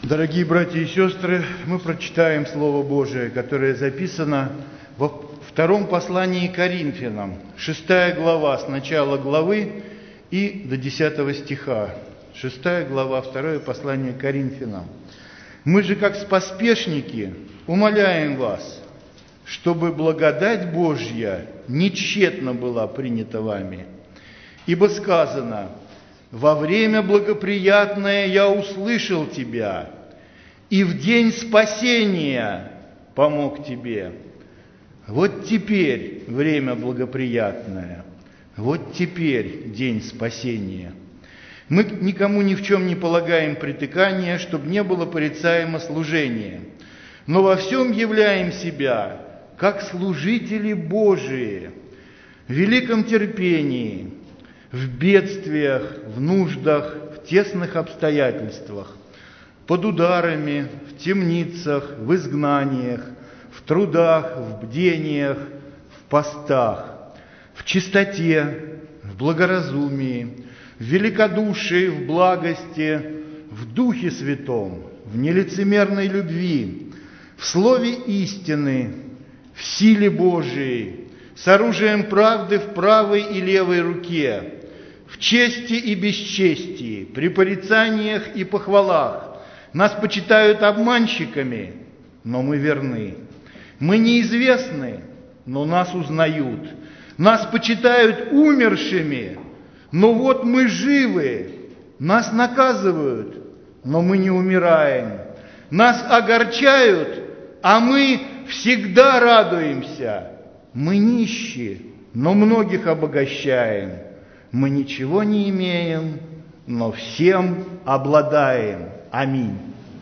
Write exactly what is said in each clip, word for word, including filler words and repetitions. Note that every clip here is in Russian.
Дорогие братья и сестры, мы прочитаем Слово Божие, которое записано во втором послании к Коринфянам, шестая глава, с начала главы и до десятого стиха. Шестая глава, второе послание к Коринфянам. «Мы же, как споспешники, умоляем вас, чтобы благодать Божья нетщетно была принята вами. Ибо сказано: во время благоприятное я услышал тебя, и в день спасения помог тебе. Вот теперь время благоприятное, вот теперь день спасения. Мы никому ни в чем не полагаем притыкания, чтобы не было порицаемо служение, но во всем являем себя, как служители Божии, в великом терпении, в бедствиях, в нуждах, в тесных обстоятельствах, под ударами, в темницах, в изгнаниях, в трудах, в бдениях, в постах, в чистоте, в благоразумии, в великодушии, в благости, в Духе Святом, в нелицемерной любви, в слове истины, в силе Божией, с оружием правды в правой и левой руке, в чести и бесчестии, при порицаниях и похвалах. Нас почитают обманщиками, но мы верны. Мы неизвестны, но нас узнают. Нас почитают умершими, но вот мы живы. Нас наказывают, но мы не умираем. Нас огорчают, а мы всегда радуемся. Мы нищие, но многих обогащаем. Мы ничего не имеем, но всем обладаем. Аминь.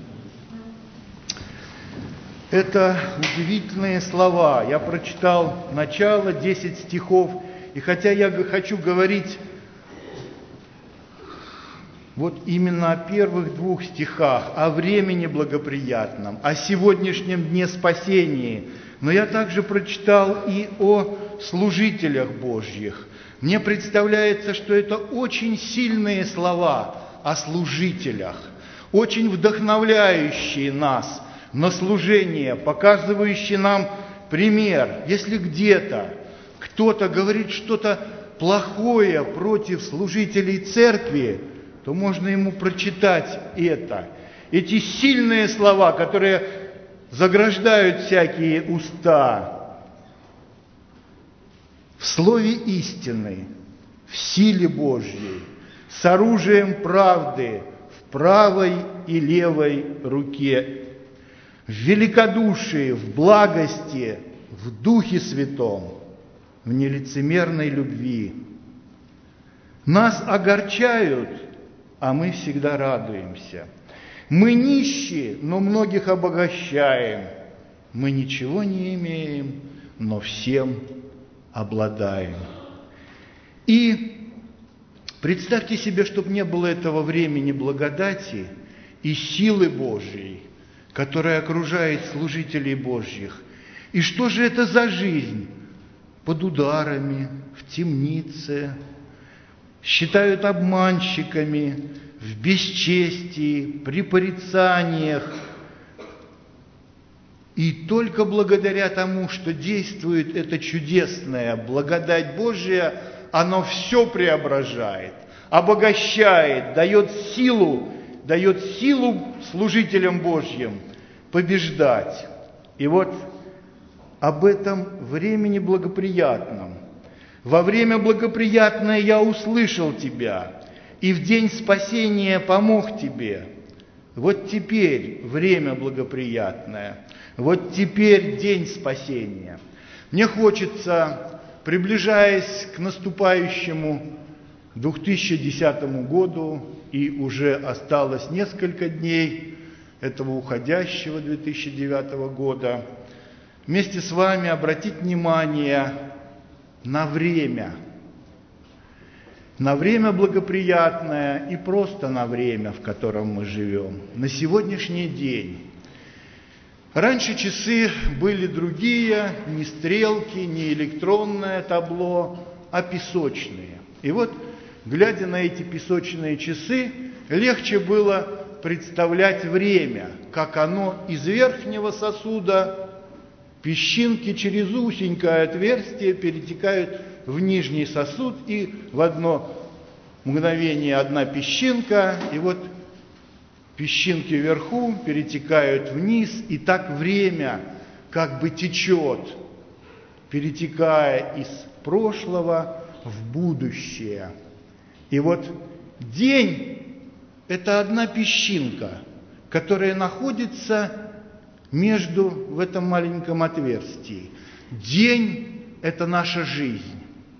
Это удивительные слова. Я прочитал начало, десять стихов, и хотя я хочу говорить вот именно о первых двух стихах, о времени благоприятном, о сегодняшнем дне спасения, но я также прочитал и о служителях Божьих. Мне представляется, что это очень сильные слова о служителях, очень вдохновляющие нас на служение, показывающие нам пример. Если где-то кто-то говорит что-то плохое против служителей церкви, то можно ему прочитать это. Эти сильные слова, которые заграждают всякие уста. В слове истины, в силе Божьей, с оружием правды в правой и левой руке, в великодушии, в благости, в Духе Святом, в нелицемерной любви. Нас огорчают, а мы всегда радуемся. Мы нищие, но многих обогащаем. Мы ничего не имеем, но всем обладаем. И представьте себе, чтобы не было этого времени благодати и силы Божьей, которая окружает служителей Божьих. И что же это за жизнь? Под ударами, в темнице, считают обманщиками, в бесчестии, при порицаниях. И только благодаря тому, что действует эта чудесная благодать Божия, оно все преображает, обогащает, дает силу, дает силу служителям Божьим побеждать. И вот об этом времени благоприятном. Во время благоприятное я услышал тебя, и в день спасения помог тебе. Вот теперь время благоприятное, вот теперь день спасения. Мне хочется, приближаясь к наступающему две тысячи десятому году, и уже осталось несколько дней этого уходящего две тысячи девятого года, вместе с вами обратить внимание на время. На время благоприятное и просто на время, в котором мы живем, на сегодняшний день. Раньше часы были другие, не стрелки, не электронное табло, а песочные. И вот, глядя на эти песочные часы, легче было представлять время, как оно из верхнего сосуда, песчинки через узенькое отверстие перетекают в нижний сосуд, и в одно мгновение одна песчинка, и вот песчинки вверху перетекают вниз, и так время как бы течет, перетекая из прошлого в будущее. И вот день – это одна песчинка, которая находится между в этом маленьком отверстии. День – это наша жизнь.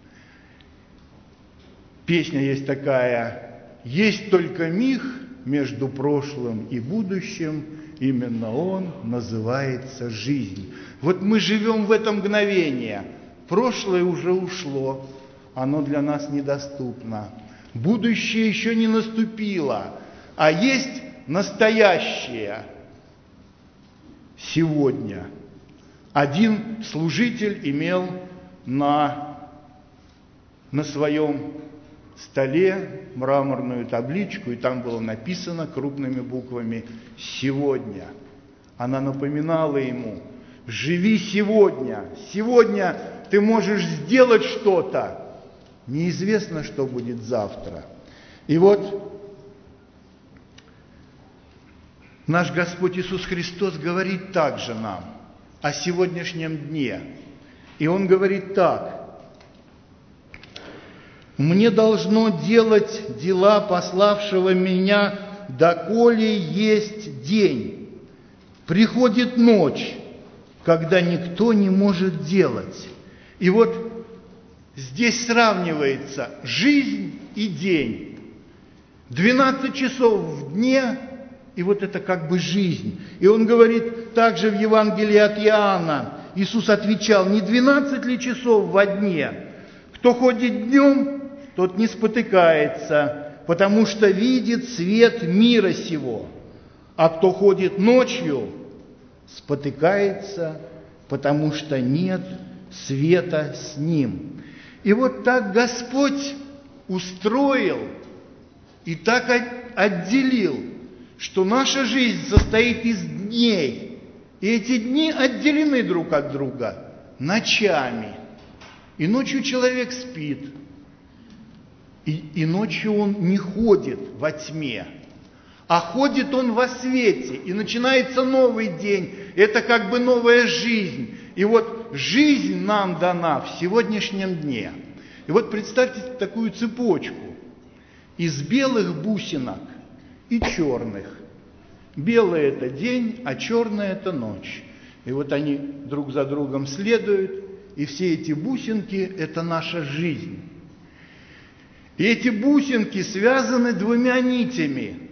Песня есть такая: «Есть только миг между прошлым и будущим, именно он называется жизнь». Вот мы живем в это мгновение. Прошлое уже ушло, оно для нас недоступно. Будущее еще не наступило, а есть настоящее сегодня. Один служитель имел на, на своем столе мраморную табличку, и там было написано крупными буквами «Сегодня». Она напоминала ему: живи сегодня, сегодня ты можешь сделать что-то, неизвестно, что будет завтра. И вот наш Господь Иисус Христос говорит также нам о сегодняшнем дне. И Он говорит так: «Мне должно делать дела пославшего меня, доколе есть день. Приходит ночь, когда никто не может делать». И вот здесь сравнивается жизнь и день. двенадцать часов в дне, и вот это как бы жизнь. И он говорит также в Евангелии от Иоанна, Иисус отвечал: «Не двенадцать ли часов во дне? Кто ходит днем, тот не спотыкается, потому что видит свет мира сего, а кто ходит ночью, спотыкается, потому что нет света с ним». И вот так Господь устроил и так отделил, что наша жизнь состоит из дней, и эти дни отделены друг от друга ночами. И ночью человек спит, и, и ночью он не ходит во тьме, а ходит он во свете, и начинается новый день, это как бы новая жизнь. И вот жизнь нам дана в сегодняшнем дне. И вот представьте такую цепочку из белых бусинок и черных. Белое – это день, а черное – это ночь. И вот они друг за другом следуют, и все эти бусинки – это наша жизнь. И эти бусинки связаны двумя нитями.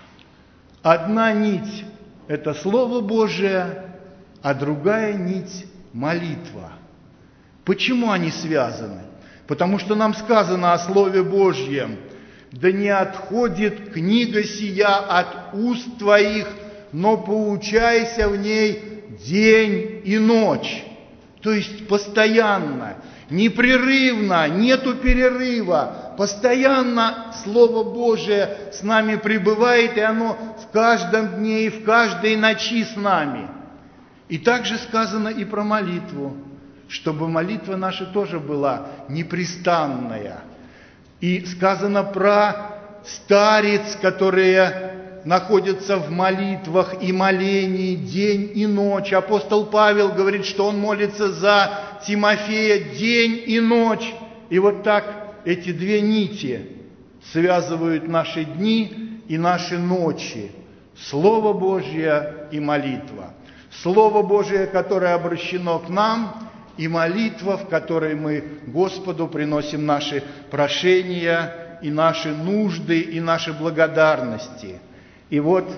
Одна нить – это Слово Божие, а другая нить – молитва. Почему они связаны? Потому что нам сказано о Слове Божьем: «Да не отходит книга сия от уст твоих, но поучайся в ней день и ночь». То есть постоянно, непрерывно, нету перерыва, постоянно Слово Божие с нами пребывает, и оно в каждом дне и в каждой ночи с нами. И также сказано и про молитву, чтобы молитва наша тоже была непрестанная. И сказано про старец, которые находятся в молитвах и молении день и ночь. Апостол Павел говорит, что он молится за Тимофея день и ночь. И вот так эти две нити связывают наши дни и наши ночи. Слово Божье и молитва. Слово Божие, которое обращено к нам, и молитва, в которой мы Господу приносим наши прошения и наши нужды и наши благодарности. И вот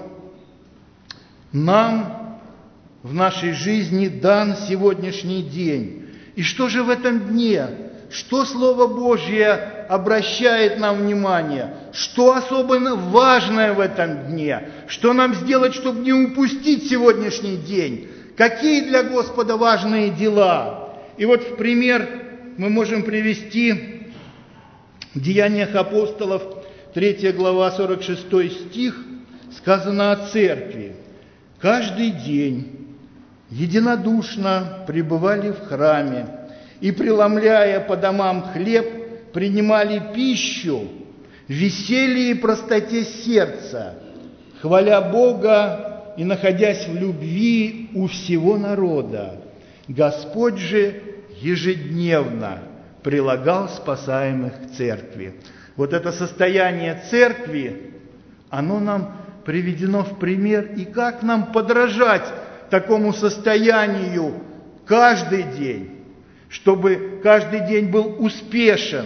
нам в нашей жизни дан сегодняшний день. И что же в этом дне? Что Слово Божье обращает нам внимание? Что особенно важное в этом дне? Что нам сделать, чтобы не упустить сегодняшний день? Какие для Господа важные дела? И вот в пример мы можем привести в Деяниях апостолов, третья глава, сорок шестой стих, сказано о церкви. Каждый день единодушно пребывали в храме и, преломляя по домам хлеб, принимали пищу в веселье и простоте сердца, хваля Бога и находясь в любви у всего народа. Господь же ежедневно прилагал спасаемых к церкви. Вот это состояние церкви, оно нам приведено в пример, и как нам подражать такому состоянию каждый день, чтобы каждый день был успешен.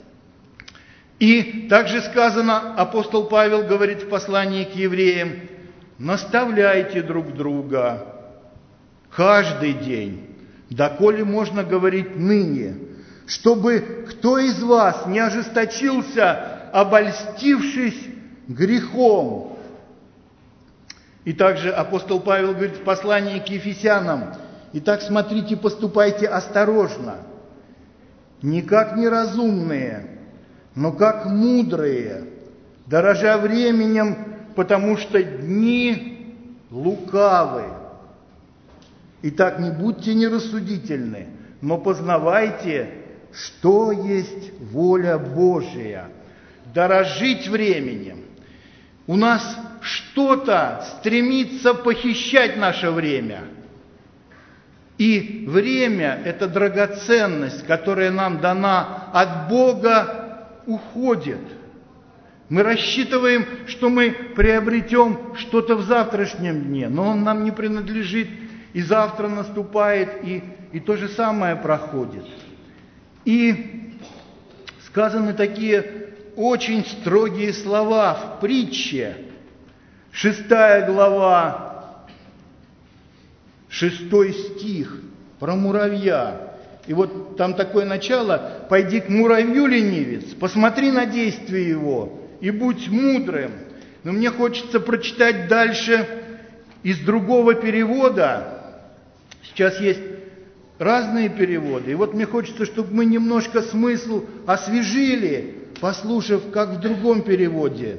И также сказано, апостол Павел говорит в послании к евреям: наставляйте друг друга каждый день, доколе можно говорить ныне, чтобы кто из вас не ожесточился, обольстившись грехом. И также апостол Павел говорит в послании к Ефесянам: итак, смотрите, поступайте осторожно, не как неразумные, но как мудрые, дорожа временем, потому что дни лукавы. Итак, не будьте нерассудительны, но познавайте, что есть воля Божия. Дорожить временем. У нас что-то стремится похищать наше время. И время – это драгоценность, которая нам дана от Бога, уходит. Мы рассчитываем, что мы приобретем что-то в завтрашнем дне, но он нам не принадлежит, и завтра наступает, и, и то же самое проходит. И сказаны такие очень строгие слова в притче, шестая глава, шестой стих, про муравья. И вот там такое начало: «Пойди к муравью, ленивец, посмотри на действие его, и будь мудрым». Но мне хочется прочитать дальше из другого перевода. Сейчас есть разные переводы. И вот мне хочется, чтобы мы немножко смысл освежили, послушав, как в другом переводе.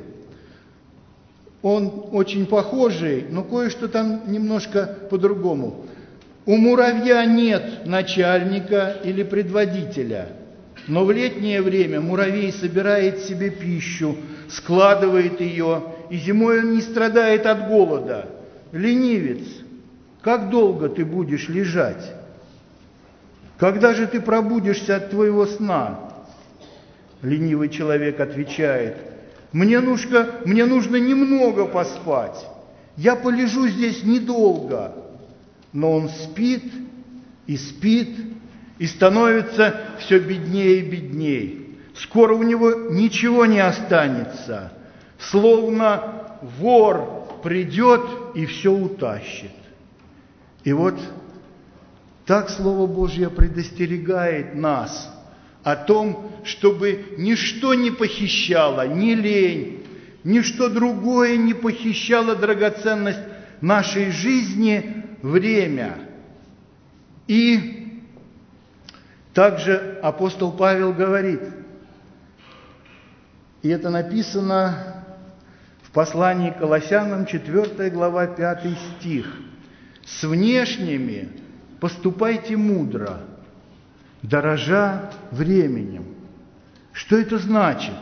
Он очень похожий, но кое-что там немножко по-другому. «У муравья нет начальника или предводителя, но в летнее время муравей собирает себе пищу, складывает ее, и зимой он не страдает от голода. Ленивец, как долго ты будешь лежать? Когда же ты пробудишься от твоего сна?» Ленивый человек отвечает: «Мне нужно, мне нужно немного поспать. Я полежу здесь недолго». Но он спит и спит, и становится все беднее и беднее. Скоро у него ничего не останется, словно вор придет и все утащит. И вот так Слово Божье предостерегает нас о том, чтобы ничто не похищало, ни лень, ничто другое не похищало драгоценность нашей жизни, время. И также апостол Павел говорит, и это написано в послании к Колоссянам, четвёртая глава, пятый стих: «С внешними поступайте мудро, дорожа временем». Что это значит?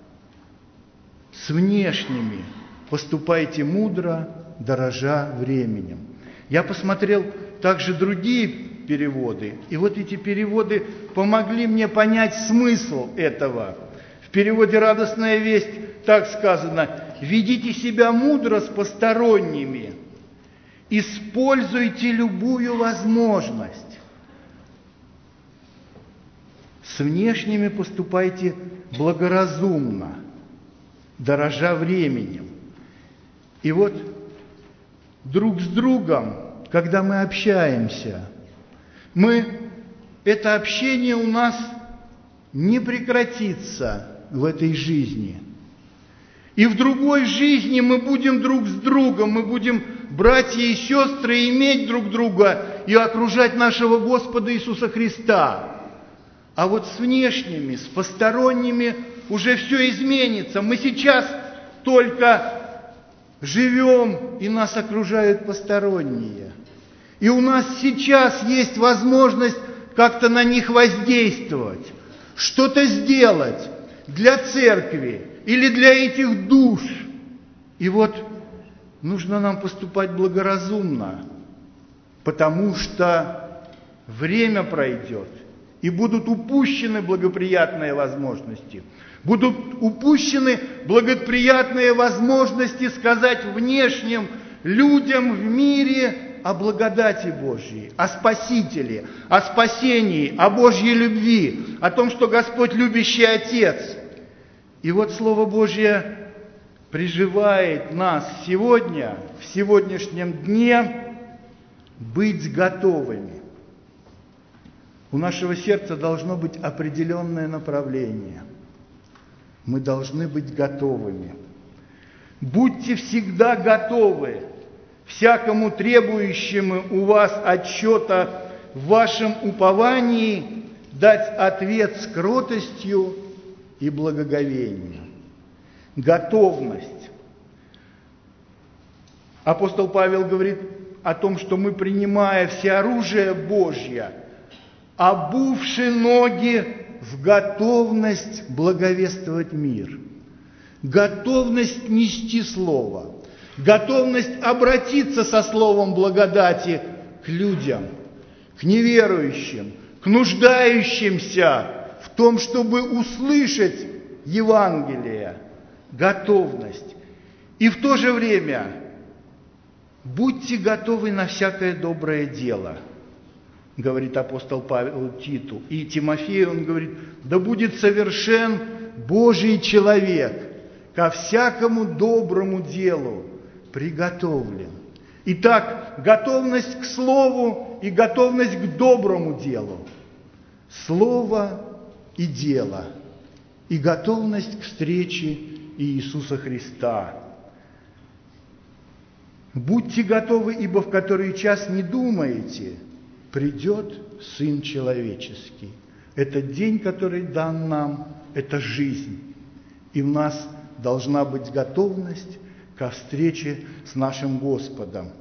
С внешними поступайте мудро, дорожа временем. Я посмотрел также другие переводы, и вот эти переводы помогли мне понять смысл этого. В переводе «Радостная весть» так сказано: «Ведите себя мудро с посторонними, используйте любую возможность. С внешними поступайте благоразумно, дорожа временем». И вот друг с другом, когда мы общаемся, мы, это общение у нас не прекратится в этой жизни. И в другой жизни мы будем друг с другом, мы будем братья и сестры, иметь друг друга и окружать нашего Господа Иисуса Христа. А вот с внешними, с посторонними уже все изменится. Мы сейчас только живем, и нас окружают посторонние. И у нас сейчас есть возможность как-то на них воздействовать, что-то сделать для церкви или для этих душ. И вот нужно нам поступать благоразумно, потому что время пройдет, и будут упущены благоприятные возможности. Будут упущены благоприятные возможности сказать внешним людям в мире о благодати Божьей, о Спасителе, о спасении, о Божьей любви, о том, что Господь любящий Отец. И вот Слово Божье призывает нас сегодня, в сегодняшнем дне, быть готовыми. У нашего сердца должно быть определенное направление. Мы должны быть готовыми. Будьте всегда готовы всякому требующему у вас отчета в вашем уповании дать ответ с кротостью и благоговением. Готовность. Апостол Павел говорит о том, что мы, принимая всеоружие Божье, обувши ноги в готовность благовествовать мир, готовность нести Слово, готовность обратиться со Словом благодати к людям, к неверующим, к нуждающимся в том, чтобы услышать Евангелие, готовность. И в то же время будьте готовы на всякое доброе дело, говорит апостол Павел Титу. И Тимофею он говорит: да будет совершен Божий человек, ко всякому доброму делу приготовлен. Итак, готовность к слову и готовность к доброму делу. Слово и дело. И готовность к встрече Иисуса Христа. Будьте готовы, ибо в который час не думаете, придет Сын Человеческий. Это день, который дан нам, это жизнь. И в нас должна быть готовность ко встрече с нашим Господом.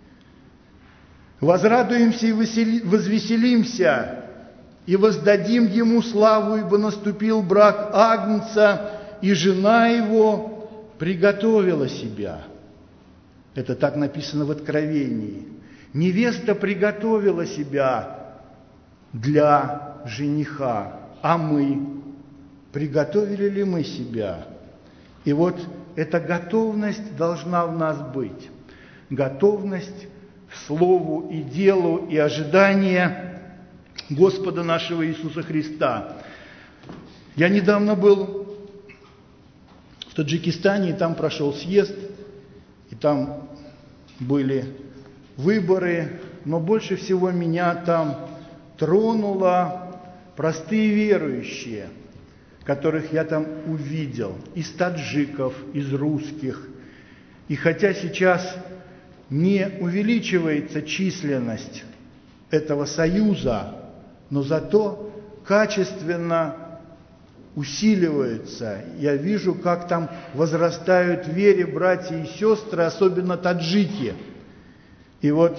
Возрадуемся и возвеселимся, и воздадим Ему славу, ибо наступил брак Агнца, и жена Его приготовила себя. Это так написано в Откровении. Невеста приготовила себя для жениха, а мы, приготовили ли мы себя? И вот эта готовность должна в нас быть. Готовность к слову и делу и ожидание Господа нашего Иисуса Христа. Я недавно был в Таджикистане, и там прошел съезд, и там были выборы, но больше всего меня там тронуло простые верующие, которых я там увидел, из таджиков, из русских. И хотя сейчас не увеличивается численность этого союза, но зато качественно усиливается. Я вижу, как там возрастают в вере братья и сестры, особенно таджики. И вот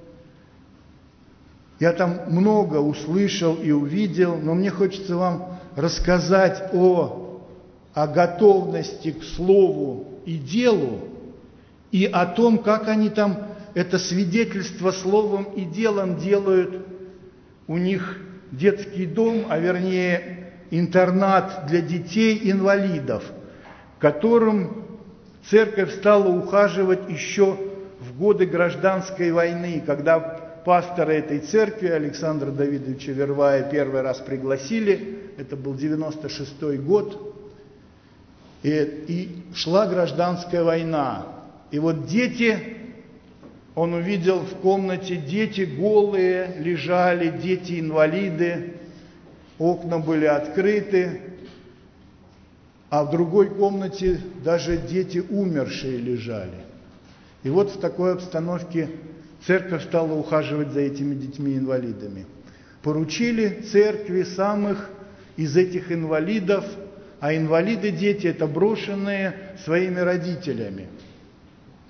я там много услышал и увидел, но мне хочется вам рассказать о, о готовности к слову и делу, и о том, как они там это свидетельство словом и делом делают. У них детский дом, а вернее интернат для детей-инвалидов, которым церковь стала ухаживать еще в годы гражданской войны, когда пастора этой церкви Александра Давидовича Вервая первый раз пригласили, это был девяносто шестой год, и, и шла гражданская война. И вот дети, он увидел в комнате, дети голые лежали, дети-инвалиды, окна были открыты, а в другой комнате даже дети умершие лежали. И вот в такой обстановке церковь стала ухаживать за этими детьми-инвалидами. Поручили церкви самых из этих инвалидов, а инвалиды дети – это брошенные своими родителями.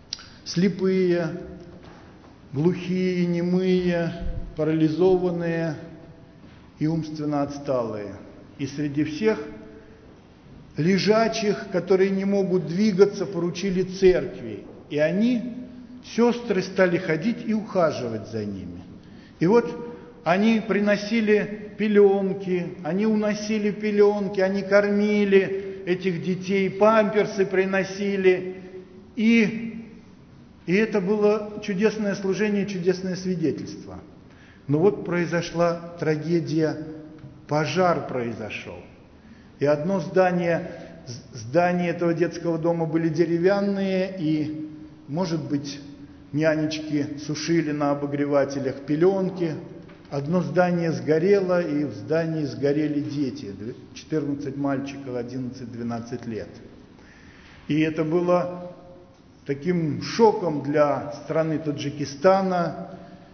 слепые, глухие, немые, парализованные и умственно отсталые. И среди всех лежачих, которые не могут двигаться, поручили церкви. И они, сестры, стали ходить и ухаживать за ними. И вот они приносили пеленки, они уносили пеленки, они кормили этих детей, памперсы приносили. И, и это было чудесное служение, чудесное свидетельство. Но вот произошла трагедия, пожар произошел. И одно здание, здание этого детского дома были деревянные, и, может быть, нянечки сушили на обогревателях пеленки. Одно здание сгорело, и в здании сгорели дети, четырнадцать мальчиков, одиннадцать-двенадцать лет. И это было таким шоком для страны Таджикистана,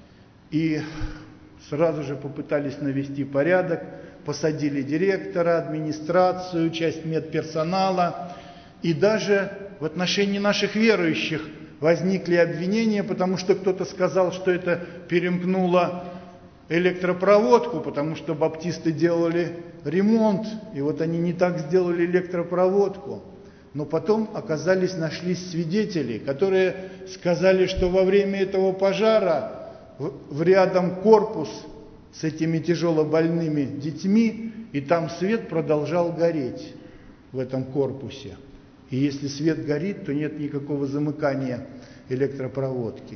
и сразу же попытались навести порядок, посадили директора, администрацию, часть медперсонала, и даже в отношении наших верующих возникли обвинения, потому что кто-то сказал, что это перемкнуло электропроводку, потому что баптисты делали ремонт, и вот они не так сделали электропроводку. Но потом оказались, нашлись свидетели, которые сказали, что во время этого пожара в рядом корпус с этими тяжелобольными детьми, и там свет продолжал гореть в этом корпусе. И если свет горит, то нет никакого замыкания электропроводки.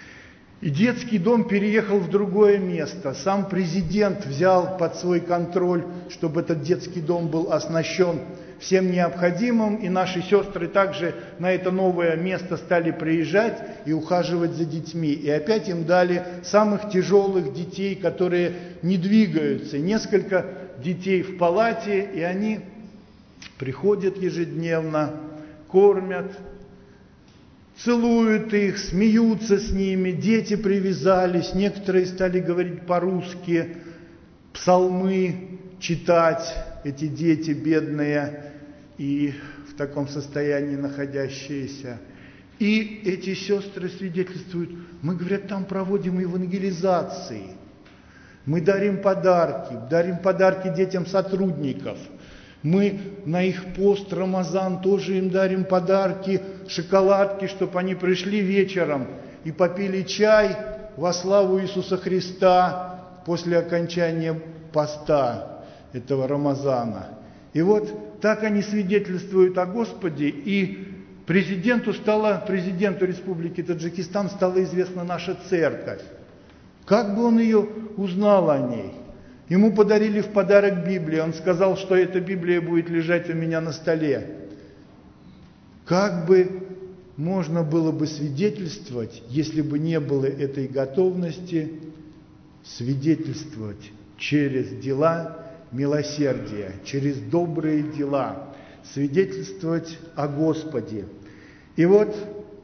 И детский дом переехал в другое место. Сам президент взял под свой контроль, чтобы этот детский дом был оснащен всем необходимым, и наши сестры также на это новое место стали приезжать и ухаживать за детьми. И опять им дали самых тяжелых детей, которые не двигаются. Несколько детей в палате, и они приходят ежедневно, кормят, целуют их, смеются с ними, дети привязались, некоторые стали говорить по-русски, псалмы читать, эти дети бедные и в таком состоянии находящиеся. И эти сестры свидетельствуют, мы, говорят, там проводим евангелизации, мы дарим подарки, дарим подарки детям сотрудников. Мы на их пост Рамазан тоже им дарим подарки, шоколадки, чтобы они пришли вечером и попили чай во славу Иисуса Христа после окончания поста этого Рамазана. И вот так они свидетельствуют о Господе, и президенту стала, президенту Республики Таджикистан стала известна наша церковь. Как бы он ее узнал о ней? Ему подарили в подарок Библию. Он сказал, что эта Библия будет лежать у меня на столе. Как бы можно было бы свидетельствовать, если бы не было этой готовности свидетельствовать через дела милосердия, через добрые дела, свидетельствовать о Господе. И вот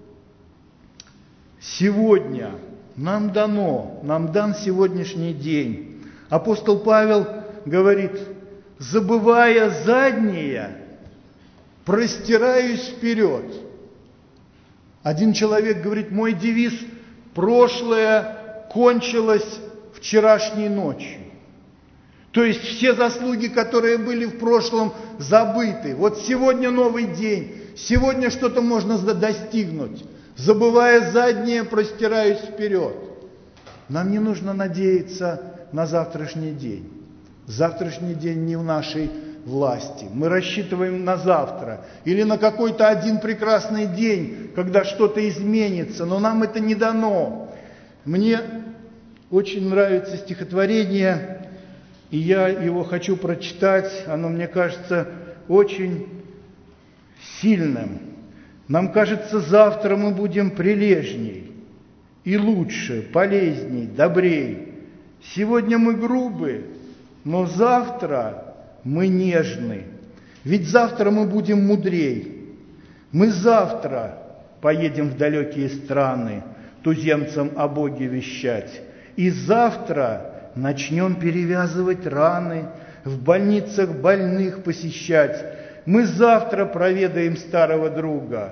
сегодня нам дано, нам дан сегодняшний день. Апостол Павел говорит, забывая заднее, простираюсь вперед. Один человек говорит, мой девиз, прошлое кончилось вчерашней ночью. То есть все заслуги, которые были в прошлом, забыты. Вот сегодня новый день, сегодня что-то можно достигнуть. Забывая заднее, простираюсь вперед. Нам не нужно надеяться на завтрашний день. Завтрашний день не в нашей власти. Мы рассчитываем на завтра или на какой-то один прекрасный день, когда что-то изменится, но нам это не дано. Мне очень нравится стихотворение, и я его хочу прочитать. Оно, мне кажется, очень сильным. Нам кажется, завтра мы будем прилежней и лучше, полезней, добрей. Сегодня мы грубы, но завтра мы нежны. Ведь завтра мы будем мудрей. Мы завтра поедем в далекие страны туземцам о Боге вещать. И завтра начнем перевязывать раны, в больницах больных посещать. Мы завтра проведаем старого друга.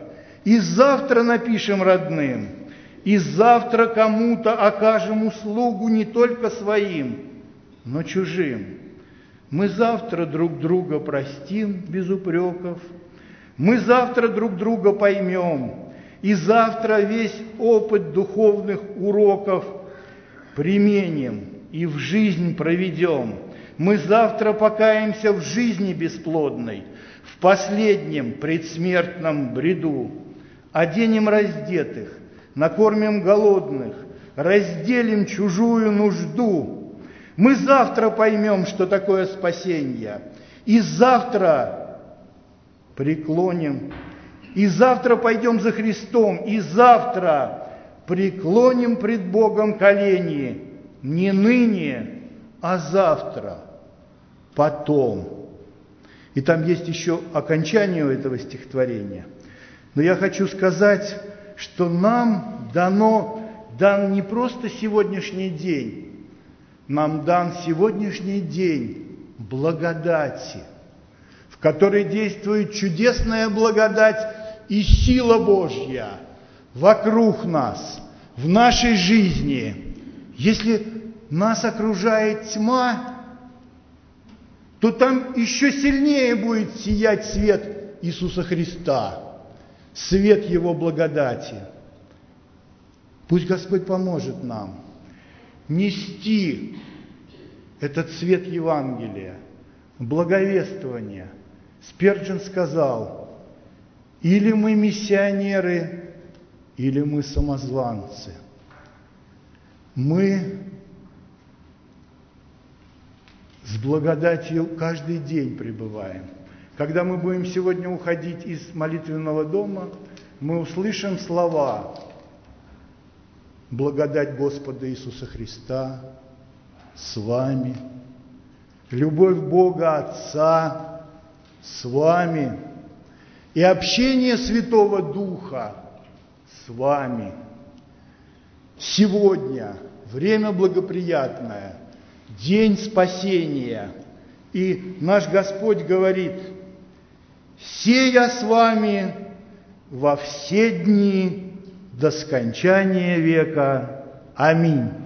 И завтра напишем родным, и завтра кому-то окажем услугу не только своим, но чужим. Мы завтра друг друга простим без упреков, мы завтра друг друга поймем, и завтра весь опыт духовных уроков применим и в жизнь проведем. Мы завтра покаемся в жизни бесплодной, в последнем предсмертном бреду. Оденем раздетых, накормим голодных, разделим чужую нужду. Мы завтра поймем, что такое спасение, и завтра преклоним, и завтра пойдем за Христом, и завтра преклоним пред Богом колени, не ныне, а завтра, потом. И там есть еще окончание этого стихотворения. Но я хочу сказать, что нам дано, дан не просто сегодняшний день, нам дан сегодняшний день благодати, в которой действует чудесная благодать и сила Божья вокруг нас, в нашей жизни. Если нас окружает тьма, то там еще сильнее будет сиять свет Иисуса Христа, свет Его благодати. Пусть Господь поможет нам нести этот свет Евангелия, благовествование. Спирджин сказал: или мы миссионеры, или мы самозванцы. Мы с благодатью каждый день пребываем. Когда мы будем сегодня уходить из молитвенного дома, мы услышим слова: благодать Господа Иисуса Христа с вами, любовь Бога Отца с вами и общение Святого Духа с вами. Сегодня время благоприятное, день спасения, и наш Господь говорит: «Се я с вами во все дни до скончания века. Аминь».